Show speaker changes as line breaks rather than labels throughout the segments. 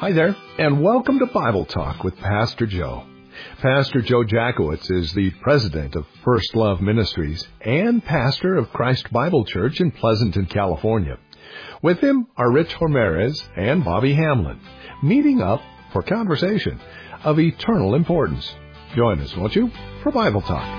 Hi there, and welcome to Bible Talk with Pastor Joe. Pastor Joe Jackowitz is the president of First Love Ministries and pastor of Christ Bible Church in Pleasanton, California. With him are Rich Ramirez and Bobby Hamlin, meeting up for conversation of eternal importance. Join us, won't you, for Bible Talk.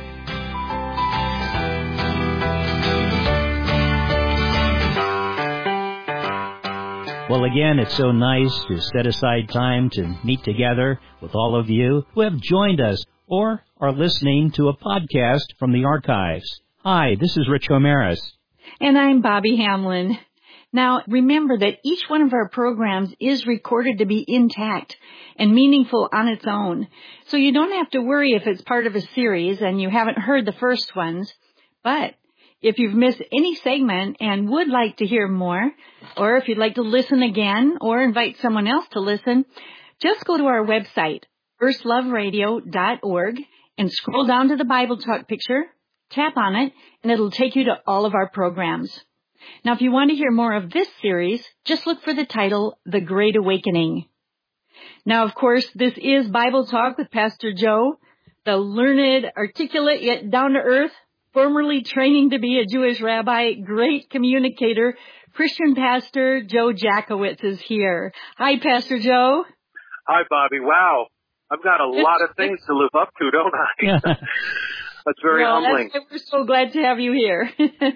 Well, again, it's so nice to set aside time to meet together with all of you who have joined us or are listening to a podcast from the archives. Hi, this is Rich Ramirez.
And I'm Bobby Hamlin. Now, remember that each one of our programs is recorded to be intact and meaningful on its own. So you don't have to worry if it's part of a series and you haven't heard the first ones. But if you've missed any segment and would like to hear more, or if you'd like to listen again or invite someone else to listen, just go to our website, firstloveradio.org, and scroll down to the Bible Talk picture, tap on it, and it'll take you to all of our programs. Now, if you want to hear more of this series, just look for the title, The Great Awakening. Now, of course, this is Bible Talk with Pastor Joe, the learned, articulate, yet down-to-earth, formerly training to be a Jewish rabbi, great communicator, Christian pastor Joe Jackowitz is here. Hi, Pastor Joe.
Hi, Bobby. Wow. I've got a lot of things to live up to, don't I? That's very humbling.
We're so glad to have you here.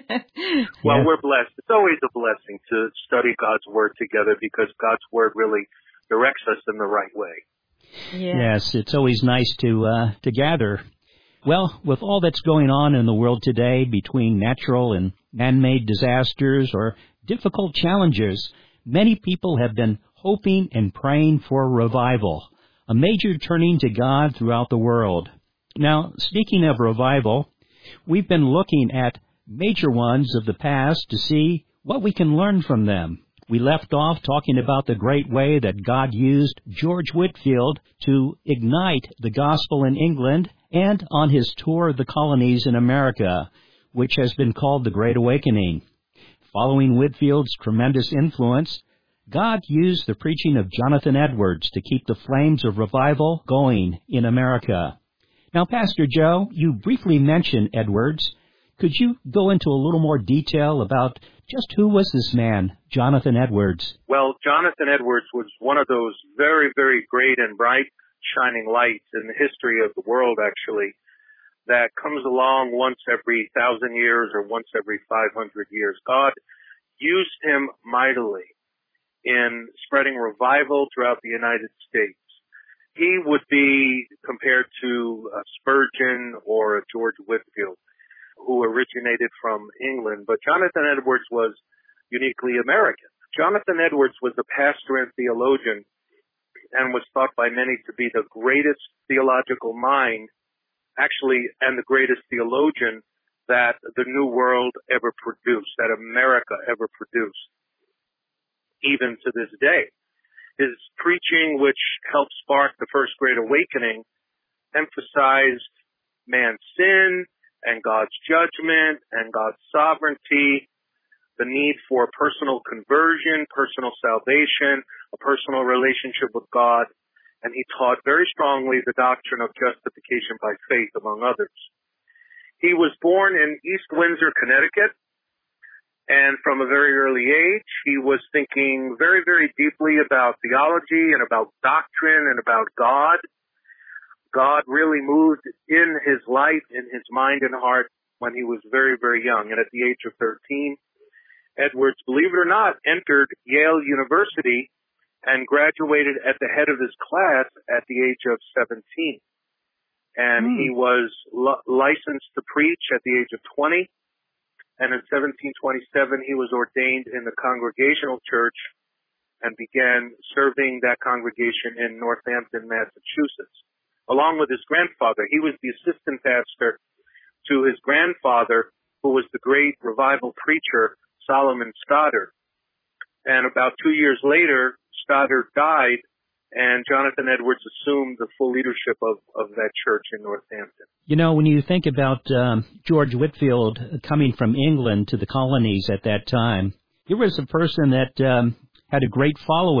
Well, we're blessed. It's always a blessing to study God's Word together because God's Word really directs us in the right way.
Yes, it's always nice to gather. Well, with all that's going on in the world today between natural and man-made disasters or difficult challenges, many people have been hoping and praying for revival, a major turning to God throughout the world. Now, speaking of revival, we've been looking at major ones of the past to see what we can learn from them. We left off talking about the great way that God used George Whitefield to ignite the gospel in England and on his tour of the colonies in America, which has been called the Great Awakening. Following Whitefield's tremendous influence, God used the preaching of Jonathan Edwards to keep the flames of revival going in America. Now, Pastor Joe, you briefly mentioned Edwards. Could you go into a little more detail about just who was this man, Jonathan Edwards?
Well, Jonathan Edwards was one of those very, very great and bright shining lights in the history of the world, actually, that comes along once every 1,000 years or once every 500 years. God used him mightily in spreading revival throughout the United States. He would be compared to Spurgeon or a George Whitefield, who originated from England. But Jonathan Edwards was uniquely American. Jonathan Edwards was a pastor and theologian and was thought by many to be the greatest theological mind, actually, and the greatest theologian that the New World ever produced, that America ever produced, even to this day. His preaching, which helped spark the First Great Awakening, emphasized man's sin and God's judgment and God's sovereignty, the need for personal conversion, personal salvation, a personal relationship with God, and he taught very strongly the doctrine of justification by faith, among others. He was born in East Windsor, Connecticut, and from a very early age, he was thinking very, very deeply about theology and about doctrine and about God. God really moved in his life, in his mind and heart when he was very, very young. And at the age of 13, Edwards, believe it or not, entered Yale University and graduated at the head of his class at the age of 17. And he was licensed to preach at the age of 20. And in 1727, he was ordained in the Congregational Church and began serving that congregation in Northampton, Massachusetts. Along with his grandfather, he was the assistant pastor to his grandfather, who was the great revival preacher, Solomon Stoddard. And about 2 years later, Stoddard died, and Jonathan Edwards assumed the full leadership of that church in Northampton.
You know, when you think about George Whitefield coming from England to the colonies at that time, he was a person that had a great following.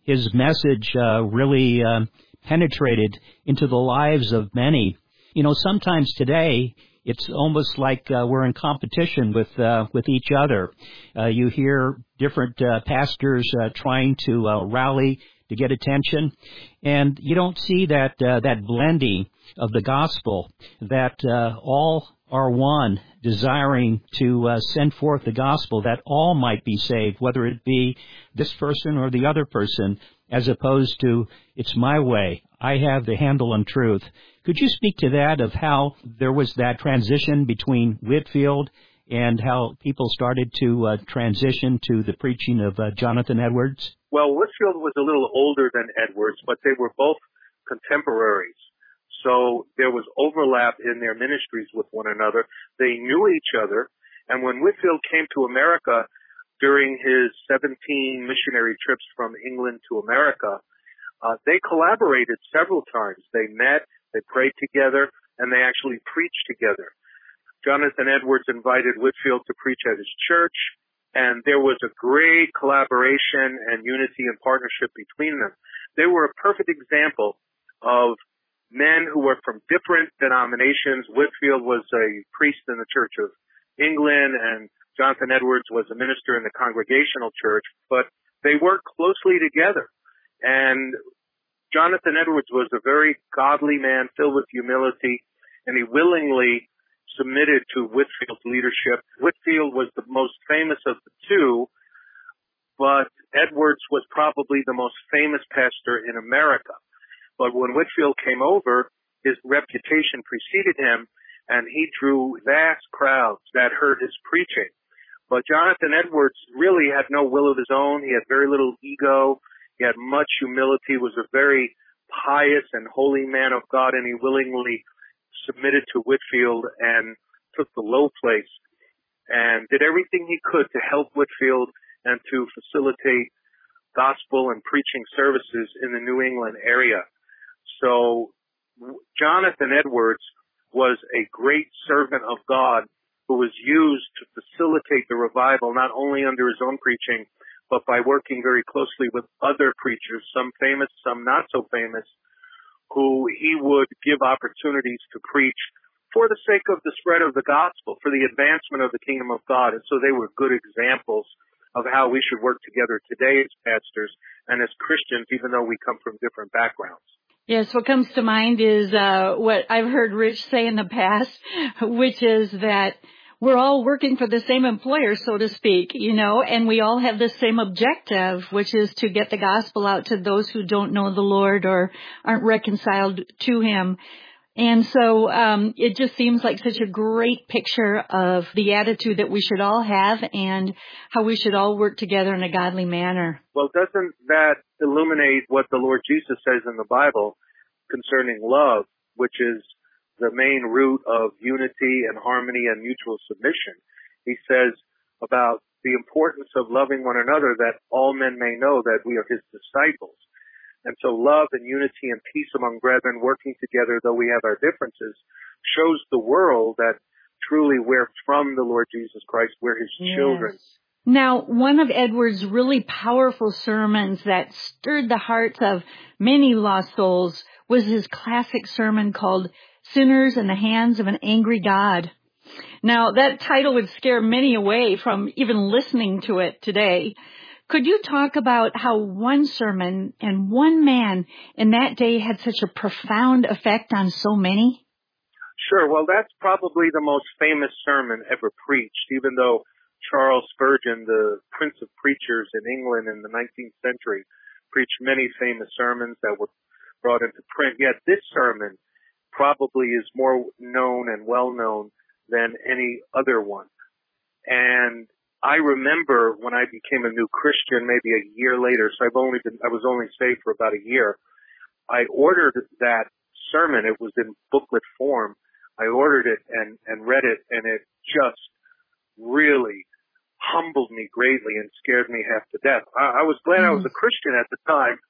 his message really penetrated into the lives of many. You know, sometimes today it's almost like we're in competition with each other. You hear different pastors trying to rally to get attention, and you don't see that blending of the gospel, that all are one, desiring to send forth the gospel, that all might be saved, whether it be this person or the other person, as opposed to, it's my way, I have the handle on truth. Could you speak to that, of how there was that transition between Whitefield and how people started to transition to the preaching of Jonathan Edwards?
Well, Whitefield was a little older than Edwards, but they were both contemporaries. So there was overlap in their ministries with one another. They knew each other. And when Whitefield came to America during his 17 missionary trips from England to America, they collaborated several times. They met, they prayed together, and they actually preached together. Jonathan Edwards invited Whitefield to preach at his church, and there was a great collaboration and unity and partnership between them. They were a perfect example of men who were from different denominations. Whitefield was a priest in the Church of England, and Jonathan Edwards was a minister in the Congregational Church, but they worked closely together. And Jonathan Edwards was a very godly man, filled with humility, and he willingly submitted to Whitefield's leadership. Whitefield was the most famous of the two, but Edwards was probably the most famous pastor in America. But when Whitefield came over, his reputation preceded him, and he drew vast crowds that heard his preaching. But Jonathan Edwards really had no will of his own. He had very little ego. He had much humility, was a very pious and holy man of God, and he willingly submitted to Whitefield and took the low place and did everything he could to help Whitefield and to facilitate gospel and preaching services in the New England area. So Jonathan Edwards was a great servant of God who was used to facilitate the revival, not only under his own preaching, but by working very closely with other preachers, some famous, some not so famous, who he would give opportunities to preach for the sake of the spread of the gospel, for the advancement of the kingdom of God. And so they were good examples of how we should work together today as pastors and as Christians, even though we come from different backgrounds.
Yes, what comes to mind is what I've heard Rich say in the past, which is that we're all working for the same employer, so to speak, you know, and we all have the same objective, which is to get the gospel out to those who don't know the Lord or aren't reconciled to Him. And so it just seems like such a great picture of the attitude that we should all have and how we should all work together in a godly manner.
Well, doesn't that illuminate what the Lord Jesus says in the Bible concerning love, which is the main root of unity and harmony and mutual submission? He says about the importance of loving one another, that all men may know that we are His disciples. And so love and unity and peace among brethren, working together though we have our differences, shows the world that truly we're from the Lord Jesus Christ, we're His children.
Now, one of Edwards' really powerful sermons that stirred the hearts of many lost souls was his classic sermon called Sinners in the Hands of an Angry God. Now, that title would scare many away from even listening to it today. Could you talk about how one sermon and one man in that day had such a profound effect on so many?
Sure. Well, that's probably the most famous sermon ever preached, even though Charles Spurgeon, the Prince of Preachers in England in the 19th century, preached many famous sermons that were brought into print. Yet this sermon probably is more known and well known than any other one. And I remember when I became a new Christian, maybe a year later, so I was only saved for about a year. I ordered that sermon. It was in booklet form. I ordered it and read it, and it just really humbled me greatly and scared me half to death. I was glad I was a Christian at the time,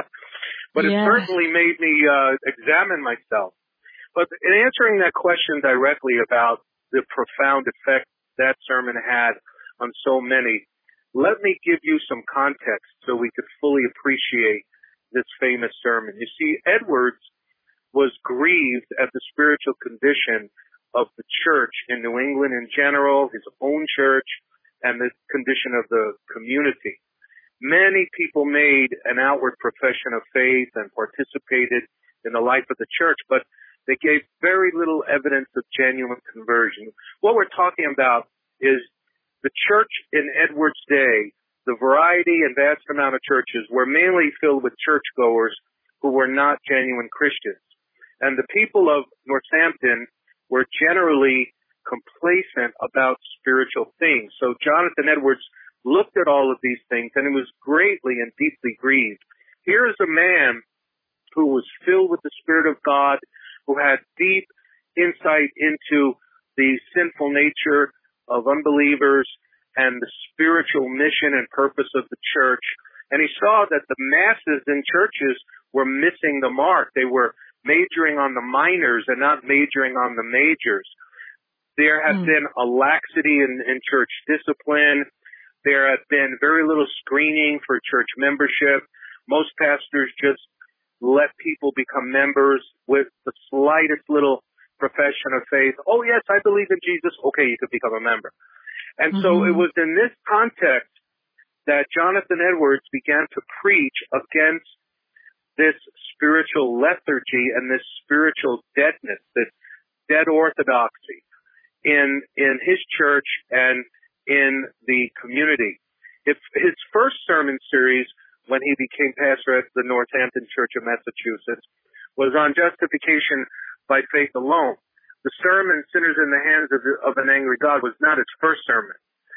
but it certainly made me examine myself. But in answering that question directly about the profound effect that sermon had on so many, let me give you some context so we could fully appreciate this famous sermon. You see, Edwards was grieved at the spiritual condition of the church in New England in general, his own church, and the condition of the community. Many people made an outward profession of faith and participated in the life of the church, but they gave very little evidence of genuine conversion. What we're talking about is the church in Edwards' day. The variety and vast amount of churches were mainly filled with churchgoers who were not genuine Christians. And the people of Northampton were generally complacent about spiritual things. So Jonathan Edwards looked at all of these things and he was greatly and deeply grieved. Here is a man who was filled with the Spirit of God, who had deep insight into the sinful nature of unbelievers and the spiritual mission and purpose of the church. And he saw that the masses in churches were missing the mark. They were majoring on the minors and not majoring on the majors. There had been a laxity in church discipline. There had been very little screening for church membership. Most pastors just let people become members with the slightest little profession of faith. Oh, yes, I believe in Jesus. Okay, you could become a member. And so it was in this context that Jonathan Edwards began to preach against this spiritual lethargy and this spiritual deadness, this dead orthodoxy in his church and in the community. His first sermon series, when he became pastor at the Northampton Church of Massachusetts, was on justification by faith alone. The sermon, Sinners in the Hands of an Angry God, was not his first sermon.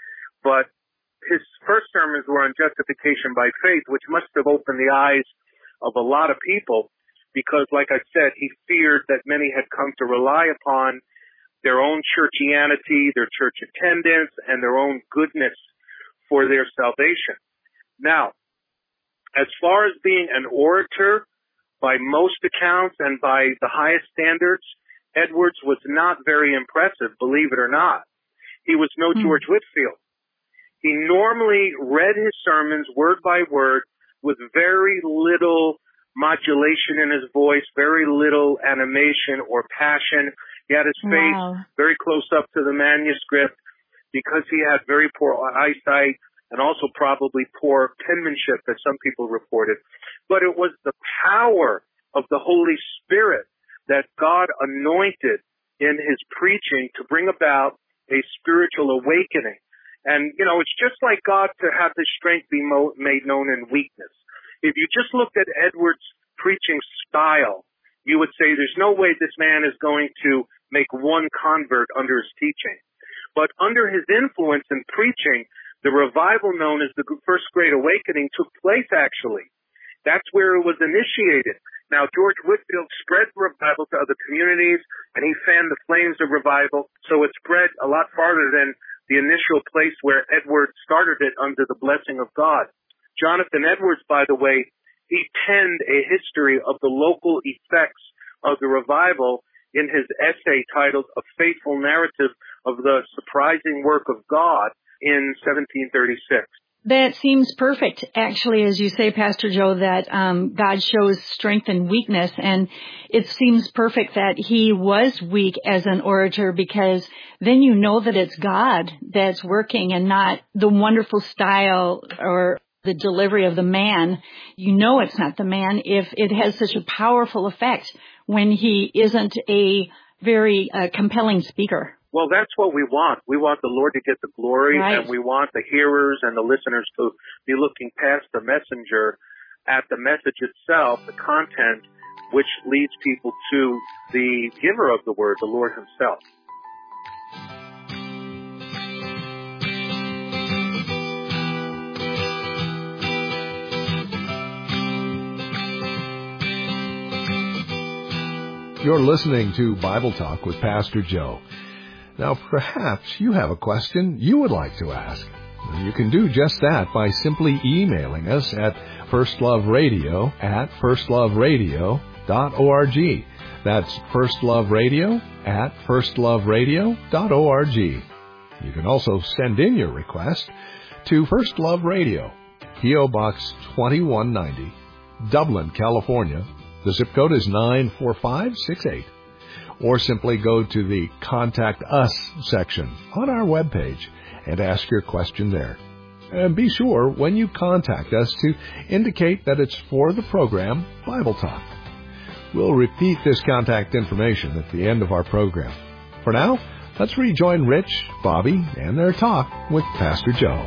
But his first sermons were on justification by faith, which must have opened the eyes of a lot of people because, like I said, he feared that many had come to rely upon their own churchianity, their church attendance, and their own goodness for their salvation. Now, as far as being an orator, by most accounts and by the highest standards, Edwards was not very impressive, believe it or not. He was no George Whitefield. He normally read his sermons word by word with very little modulation in his voice, very little animation or passion. He had his face very close up to the manuscript because he had very poor eyesight and also probably poor penmanship, as some people reported. But it was the power of the Holy Spirit that God anointed in his preaching to bring about a spiritual awakening. And, you know, it's just like God to have his strength be made known in weakness. If you just looked at Edwards' preaching style, you would say there's no way this man is going to make one convert under his teaching. But under his influence in preaching, the revival known as the First Great Awakening took place, actually. That's where it was initiated. Now, George Whitefield spread revival to other communities, and he fanned the flames of revival, so it spread a lot farther than the initial place where Edwards started it under the blessing of God. Jonathan Edwards, by the way, he penned a history of the local effects of the revival in his essay titled A Faithful Narrative of the Surprising Work of God in 1736.
That seems perfect, actually, as you say, Pastor Joe, that God shows strength and weakness. And it seems perfect that he was weak as an orator, because then you know that it's God that's working and not the wonderful style or the delivery of the man. You know it's not the man if it has such a powerful effect when he isn't a very compelling speaker.
Well, that's what we want. We want the Lord to get the glory,
right,
and we want the hearers and the listeners to be looking past the messenger at the message itself, the content, which leads people to the giver of the word, the Lord himself.
You're listening to Bible Talk with Pastor Joe. Now, perhaps you have a question you would like to ask. You can do just that by simply emailing us at firstloveradio@firstloveradio.org. That's firstloveradio@firstloveradio.org. You can also send in your request to First Love Radio, P.O. Box 2190, Dublin, California. The zip code is 94568. Or simply go to the Contact Us section on our webpage and ask your question there. And be sure, when you contact us, to indicate that it's for the program Bible Talk. We'll repeat this contact information at the end of our program. For now, let's rejoin Rich, Bobby, and their talk with Pastor Joe.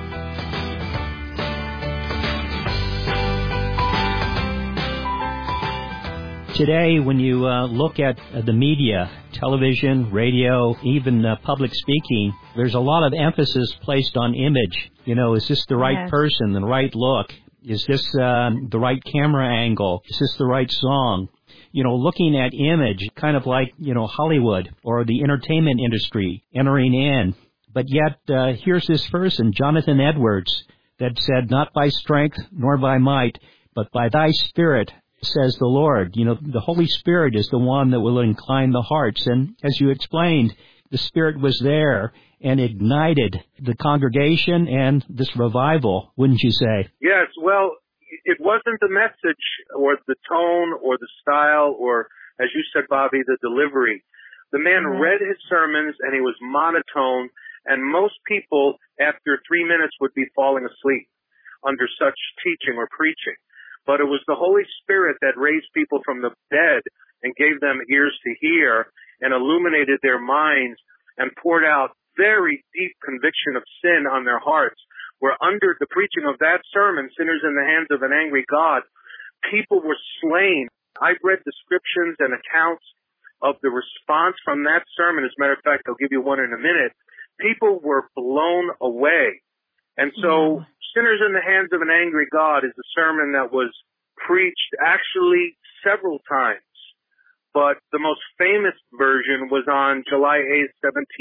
Today, when you look at the media, television, radio, even public speaking, there's a lot of emphasis placed on image. You know, is this the right person, the right look? Is this the right camera angle? Is this the right song? You know, looking at image, kind of like, you know, Hollywood or the entertainment industry entering in. But yet, here's this person, Jonathan Edwards, that said, "Not by strength nor by might, but by thy Spirit, says the Lord." You know, the Holy Spirit is the one that will incline the hearts. And as you explained, the Spirit was there and ignited the congregation and this revival, wouldn't you say?
Yes, well, it wasn't the message or the tone or the style or, as you said, Bobby, the delivery. The man read his sermons and he was monotone, and most people after 3 minutes would be falling asleep under such teaching or preaching. But it was the Holy Spirit that raised people from the dead and gave them ears to hear and illuminated their minds and poured out very deep conviction of sin on their hearts. Where under the preaching of that sermon, Sinners in the Hands of an Angry God, people were slain. I've read descriptions and accounts of the response from that sermon. As a matter of fact, I'll give you one in a minute. People were blown away. And so Sinners in the Hands of an Angry God is a sermon that was preached actually several times. But the most famous version was on July 8th,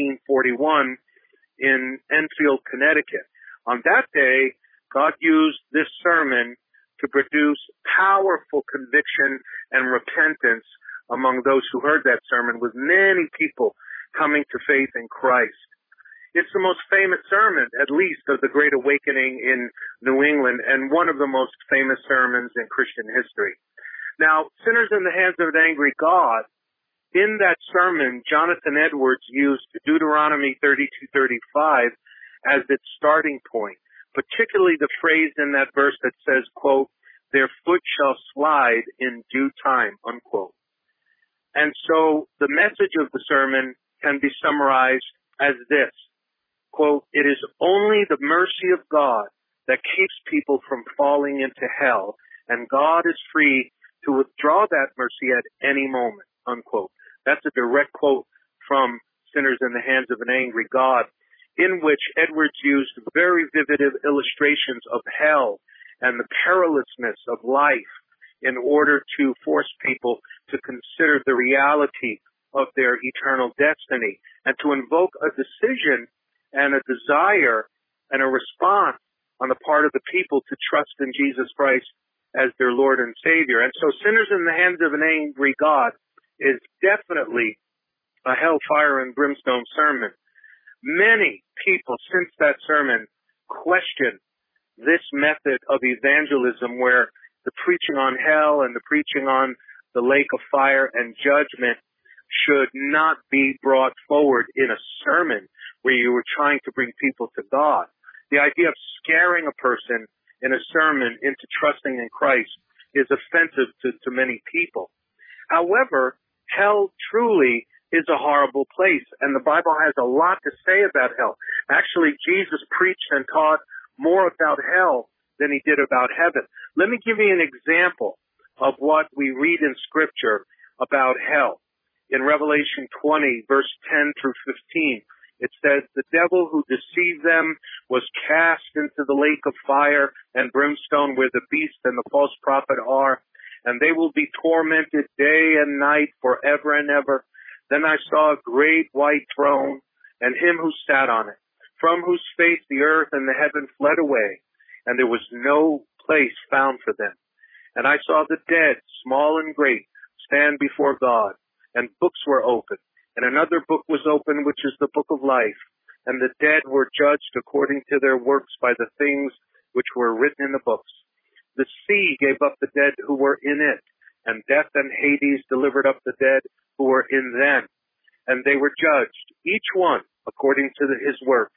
1741 in Enfield, Connecticut. On that day, God used this sermon to produce powerful conviction and repentance among those who heard that sermon, with many people coming to faith in Christ. It's the most famous sermon, at least, of the Great Awakening in New England, and one of the most famous sermons in Christian history. Now, Sinners in the Hands of an Angry God, in that sermon, Jonathan Edwards used Deuteronomy 32:35 as its starting point, particularly the phrase in that verse that says, quote, "Their foot shall slide in due time," unquote. And so the message of the sermon can be summarized as this, quote, "It is only the mercy of God that keeps people from falling into hell, and God is free to withdraw that mercy at any moment," unquote. That's a direct quote from Sinners in the Hands of an Angry God, in which Edwards used very vivid illustrations of hell and the perilousness of life in order to force people to consider the reality of their eternal destiny and to invoke a decision and a desire and a response on the part of the people to trust in Jesus Christ as their Lord and Savior. And so Sinners in the Hands of an Angry God is definitely a hellfire and brimstone sermon. Many people since that sermon question this method of evangelism where the preaching on hell and the preaching on the lake of fire and judgment should not be brought forward in a sermon where you were trying to bring people to God. The idea of scaring a person in a sermon into trusting in Christ is offensive to many people. However, hell truly is a horrible place, and the Bible has a lot to say about hell. Actually, Jesus preached and taught more about hell than he did about heaven. Let me give you an example of what we read in Scripture about hell. In Revelation 20, verse 10 through 15, it says, "The devil who deceived them was cast into the lake of fire and brimstone where the beast and the false prophet are, and they will be tormented day and night forever and ever. Then I saw a great white throne and him who sat on it, from whose face the earth and the heaven fled away, and there was no place found for them. And I saw the dead, small and great, stand before God, and books were opened. And another book was opened, which is the book of life. and the dead were judged according to their works by the things which were written in the books. The sea gave up the dead who were in it, and death and Hades delivered up the dead who were in them. And they were judged, each one according to his works.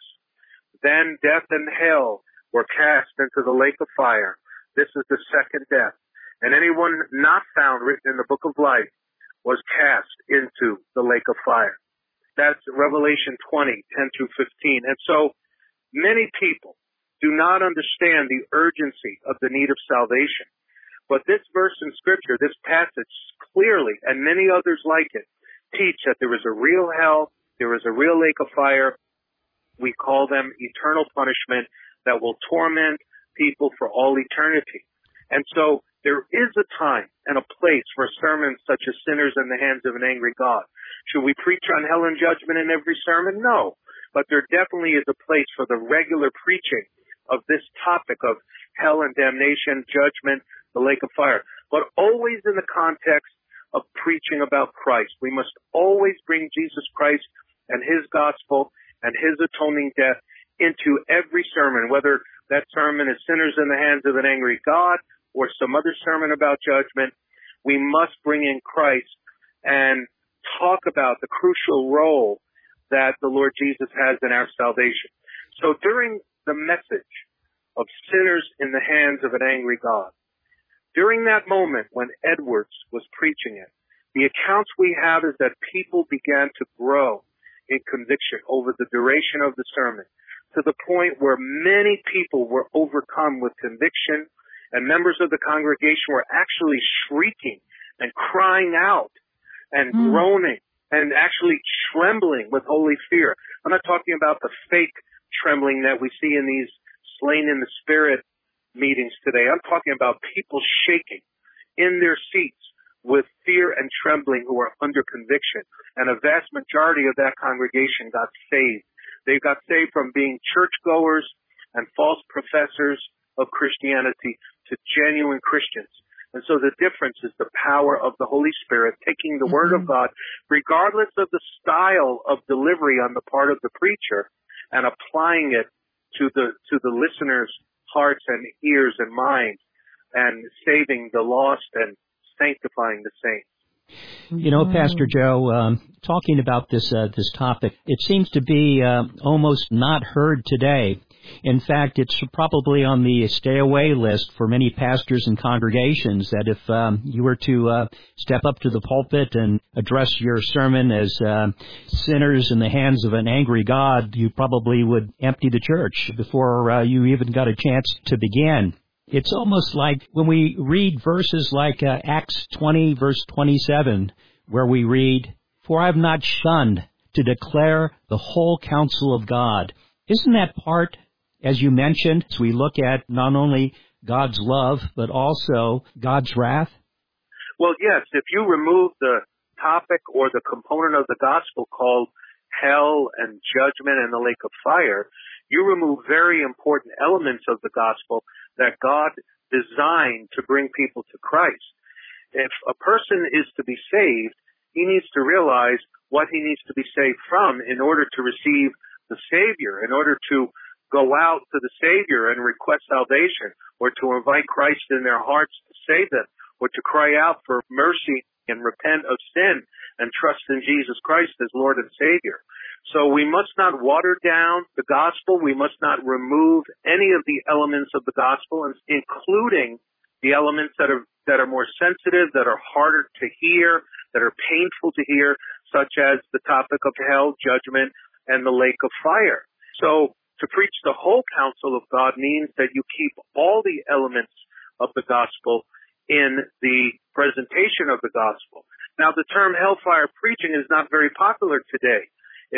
Then death and hell were cast into the lake of fire. This is the second death. And anyone not found written in the book of life was cast into the lake of fire. That's Revelation 20:10-15. And so many people do not understand the urgency of the need of salvation. But this verse in Scripture, this passage clearly, and many others like it, teach that there is a real hell, there is a real lake of fire. We call them eternal punishment that will torment people for all eternity. And so there is a time and a place for sermons such as Sinners in the Hands of an Angry God. Should we preach on hell and judgment in every sermon? No. But there definitely is a place for the regular preaching of this topic of hell and damnation, judgment, the lake of fire. But always in the context of preaching about Christ. We must always bring Jesus Christ and his gospel and his atoning death into every sermon, whether that sermon is Sinners in the Hands of an Angry God or some other sermon about judgment. We must bring in Christ and talk about the crucial role that the Lord Jesus has in our salvation. So during the message of Sinners in the Hands of an Angry God, during that moment when Edwards was preaching it, the accounts we have is that people began to grow in conviction over the duration of the sermon, to the point where many people were overcome with conviction, and members of the congregation were actually shrieking and crying out and groaning and actually trembling with holy fear. I'm not talking about the fake trembling that we see in these slain in the spirit meetings today. I'm talking about people shaking in their seats with fear and trembling who are under conviction. And a vast majority of that congregation got saved. They got saved from being churchgoers and false professors of Christianity to genuine Christians. And so the difference is the power of the Holy Spirit taking the Word of God, regardless of the style of delivery on the part of the preacher, and applying it to the listeners' hearts and ears and minds, and saving the lost and sanctifying the saints.
You know, Pastor Joe, talking about this topic, it seems to be almost not heard today. In fact, it's probably on the stay away list for many pastors and congregations, that if you were to step up to the pulpit and address your sermon as sinners in the hands of an angry God, you probably would empty the church before you even got a chance to begin. It's almost like when we read verses like Acts 20, verse 27, where we read, "For I have not shunned to declare the whole counsel of God." Isn't that part, as you mentioned, as we look at not only God's love, but also God's wrath?
Well, yes, if you remove the topic or the component of the gospel called hell and judgment and the lake of fire, you remove very important elements of the gospel that God designed to bring people to Christ. If a person is to be saved, he needs to realize what he needs to be saved from in order to receive the Savior, in order to go out to the Savior and request salvation, or to invite Christ in their hearts to save them, or to cry out for mercy and repent of sin and trust in Jesus Christ as Lord and Savior. So we must not water down the gospel. We must not remove any of the elements of the gospel, including the elements that are more sensitive, that are harder to hear, that are painful to hear, such as the topic of hell, judgment, and the lake of fire. So to preach the whole counsel of God means that you keep all the elements of the gospel in the presentation of the gospel. Now, the term hellfire preaching is not very popular today.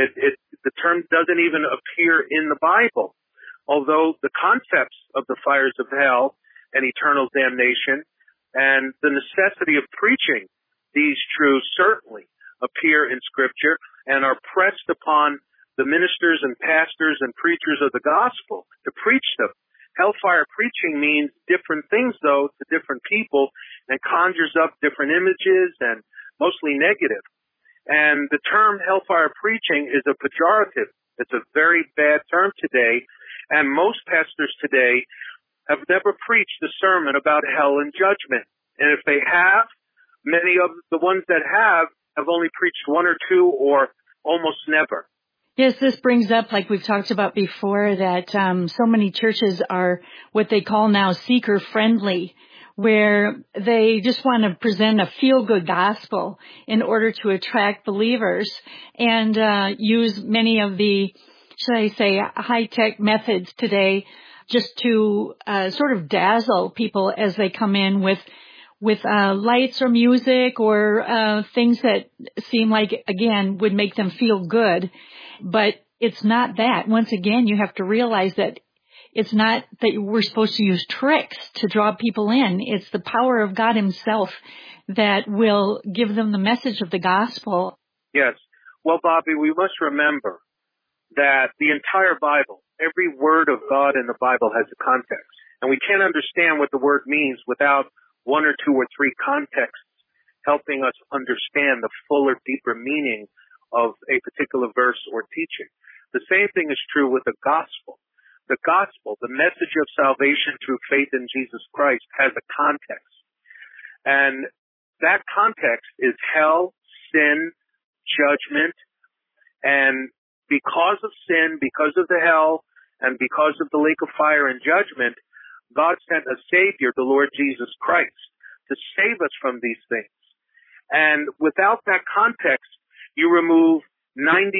The term doesn't even appear in the Bible, although the concepts of the fires of hell and eternal damnation and the necessity of preaching these truths certainly appear in Scripture and are pressed upon the ministers and pastors and preachers of the gospel to preach them. Hellfire preaching means different things, though, to different people, and conjures up different images and mostly negative. And the term hellfire preaching is a pejorative It's a very bad term today, and most pastors today have never preached a sermon about hell and judgment. And if they have, many of the ones that have only preached one or two or almost never.
Yes, this brings up, like we've talked about before, that so many churches are what they call now seeker-friendly, where they just want to present a feel-good gospel in order to attract believers and use many of the, should I say, high-tech methods today just to sort of dazzle people as they come in with lights or music or things that seem like, again, would make them feel good. But it's not that. Once again, you have to realize that it's not that we're supposed to use tricks to draw people in. It's the power of God himself that will give them the message of the gospel.
Yes. Well, Bobby, we must remember that the entire Bible, every word of God in the Bible has a context. And we can't understand what the word means without one or two or three contexts helping us understand the fuller, deeper meaning of a particular verse or teaching. The same thing is true with the gospel. The gospel, the message of salvation through faith in Jesus Christ, has a context. And that context is hell, sin, judgment. And because of sin, because of the hell, and because of the lake of fire and judgment, God sent a Savior, the Lord Jesus Christ, to save us from these things. And without that context, you remove 90+%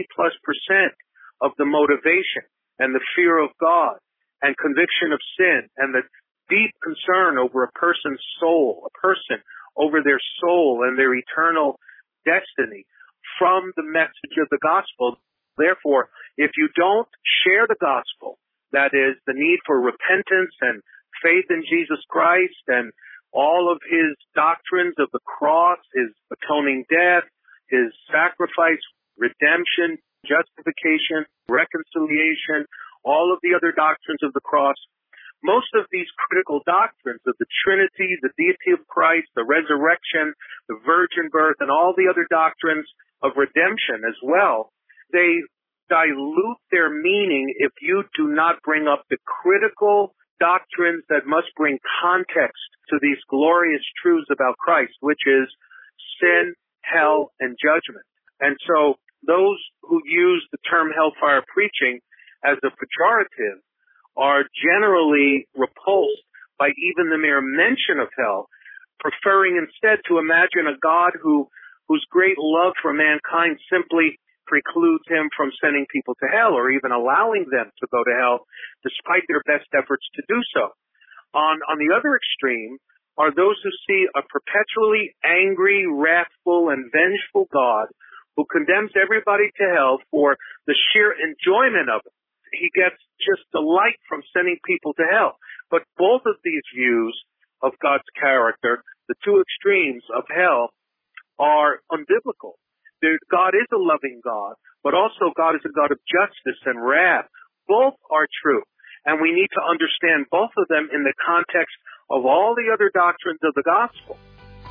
of the motivation and the fear of God and conviction of sin and the deep concern over a person's soul, a person over their soul and their eternal destiny from the message of the gospel. Therefore, if you don't share the gospel, that is the need for repentance and faith in Jesus Christ and all of his doctrines of the cross, his atoning death, his sacrifice, redemption, justification, reconciliation, all of the other doctrines of the cross, most of these critical doctrines of the Trinity, the deity of Christ, the resurrection, the virgin birth, and all the other doctrines of redemption as well, they dilute their meaning if you do not bring up the critical doctrines that must bring context to these glorious truths about Christ, which is sin, hell, and judgment. And so those who use the term hellfire preaching as a pejorative are generally repulsed by even the mere mention of hell, preferring instead to imagine a God whose great love for mankind simply precludes him from sending people to hell or even allowing them to go to hell despite their best efforts to do so. On the other extreme are those who see a perpetually angry, wrathful, and vengeful God who condemns everybody to hell for the sheer enjoyment of it. He gets just delight from sending people to hell. But both of these views of God's character, the two extremes of hell, are unbiblical. God is a loving God, but also God is a God of justice and wrath. Both are true, and we need to understand both of them in the context of all the other doctrines of the gospel.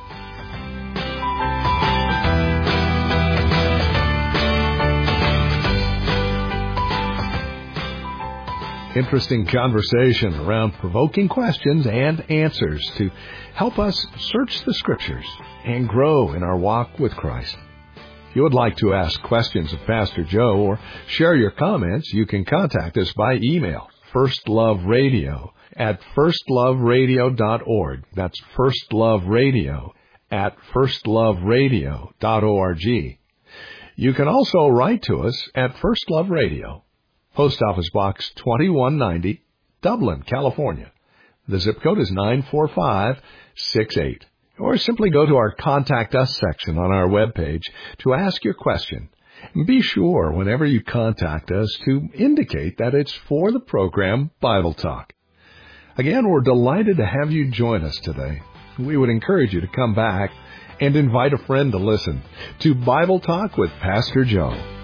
Interesting conversation around provoking questions and answers to help us search the Scriptures and grow in our walk with Christ. If you would like to ask questions of Pastor Joe or share your comments, you can contact us by email, firstloveradio@firstloveradio.org. That's firstloveradio@firstloveradio.org. You can also write to us at First Love Radio, Post Office Box 2190, Dublin, California. The zip code is 94568. Or simply go to our Contact Us section on our webpage to ask your question. Be sure, whenever you contact us, to indicate that it's for the program Bible Talk. Again, we're delighted to have you join us today. We would encourage you to come back and invite a friend to listen to Bible Talk with Pastor Joe.